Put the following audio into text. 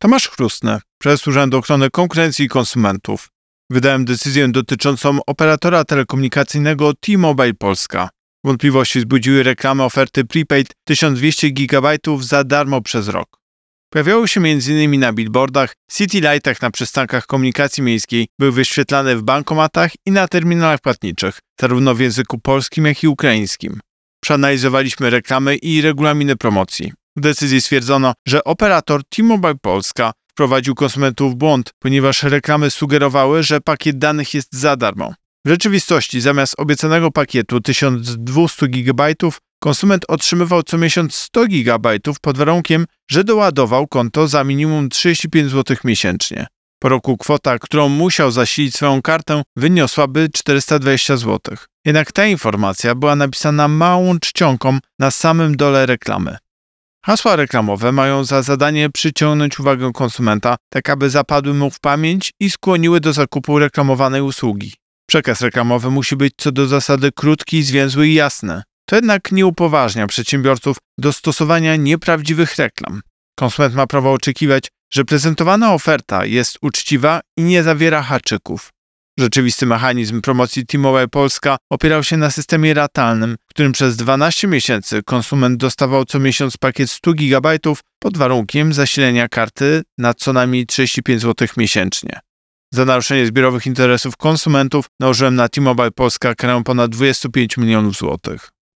Tomasz Chrustny, prezes Urzędu Ochrony Konkurencji i Konsumentów. Wydałem decyzję dotyczącą operatora telekomunikacyjnego T-Mobile Polska. Wątpliwości wzbudziły reklamy oferty prepaid 1200 GB za darmo przez rok. Pojawiały się m.in. na billboardach, city lightach na przystankach komunikacji miejskiej, były wyświetlane w bankomatach i na terminalach płatniczych, zarówno w języku polskim, jak i ukraińskim. Przeanalizowaliśmy reklamy i regulaminy promocji. W decyzji stwierdzono, że operator T-Mobile Polska wprowadził konsumentów w błąd, ponieważ reklamy sugerowały, że pakiet danych jest za darmo. W rzeczywistości zamiast obiecanego pakietu 1200 GB konsument otrzymywał co miesiąc 100 GB pod warunkiem, że doładował konto za minimum 35 zł miesięcznie. Po roku kwota, którą musiał zasilić swoją kartę, wyniosłaby 420 zł. Jednak ta informacja była napisana małą czcionką na samym dole reklamy. Hasła reklamowe mają za zadanie przyciągnąć uwagę konsumenta, tak aby zapadły mu w pamięć i skłoniły do zakupu reklamowanej usługi. Przekaz reklamowy musi być co do zasady krótki, zwięzły i jasny. To jednak nie upoważnia przedsiębiorców do stosowania nieprawdziwych reklam. Konsument ma prawo oczekiwać, że prezentowana oferta jest uczciwa i nie zawiera haczyków. Rzeczywisty mechanizm promocji T-Mobile Polska opierał się na systemie ratalnym, w którym przez 12 miesięcy konsument dostawał co miesiąc pakiet 100 GB pod warunkiem zasilenia karty na co najmniej 35 zł miesięcznie. Za naruszenie zbiorowych interesów konsumentów nałożyłem na T-Mobile Polska karę ponad 25 milionów złotych.